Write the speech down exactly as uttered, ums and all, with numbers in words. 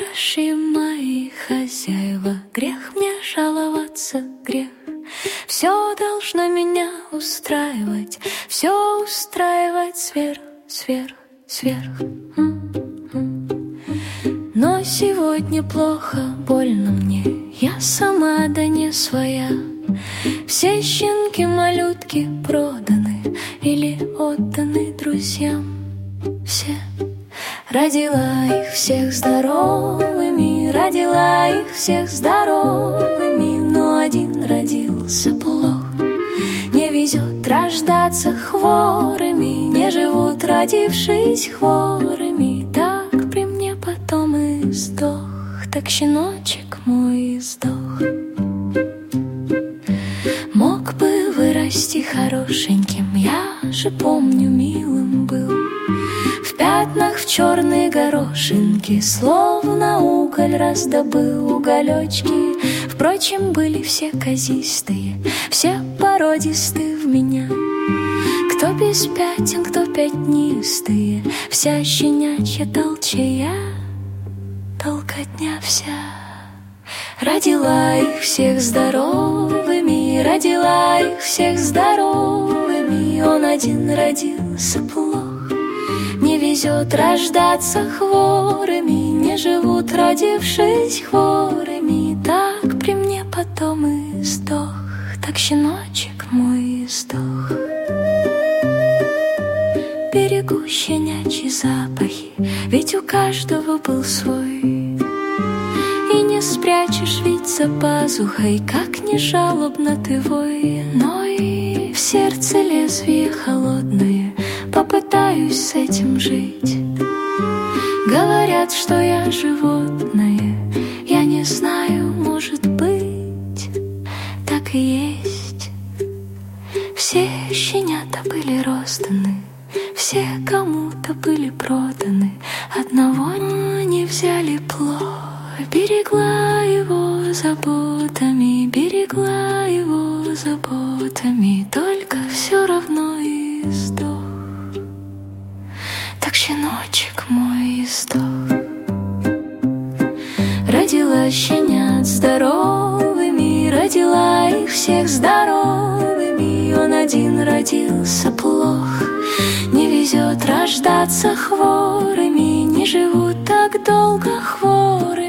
хороши мои хозяева. Грех мне жаловаться, грех. Все должно меня устраивать, все устраивать сверх, сверх, сверх. Но сегодня плохо, больно мне, я сама да не своя. Все щенки-малютки проданы или отданы друзьям. Все. Родила их всех здоровыми, родила их всех здоровыми, но один родился плох. Не везет рождаться хворыми, не живут, родившись хворыми. Так при мне потом и сдох, так щеночек мой и сдох. Мог бы вырасти хорошеньким, я же помню, милым был. В пятнах, в черные горошинки, словно уголь раздобыл уголечки. Впрочем, были все казистые, все породистые в меня. Кто без пятен, кто пятнистые, вся щенячья толчая, толкотня вся. Родила их всех здоровыми, родила их всех здоровыми, он один родился плох. Не везет рождаться хворыми, не живут, родившись хворыми. Так при мне потом и сдох, так щеночек мой и сдох. Берегу щенячьи запахи, ведь у каждого был свой. И не спрячешь ведь за пазухой, как ни жалобно ты вой. Но и в сердце лезвие холодное, попытаюсь с этим жить. Говорят, что я животное, я не знаю, может быть, так и есть. Все щенята были розданы, все кому-то были проданы, одного не взяли плохо. Берегла его заботами, берегла его заботами, только все равно и сдох. Так щеночек мой и сдох. Родила щенят здоровыми, родила их всех здоровыми, он один родился плох. Не везет рождаться хворыми, не живут так долго хворыми.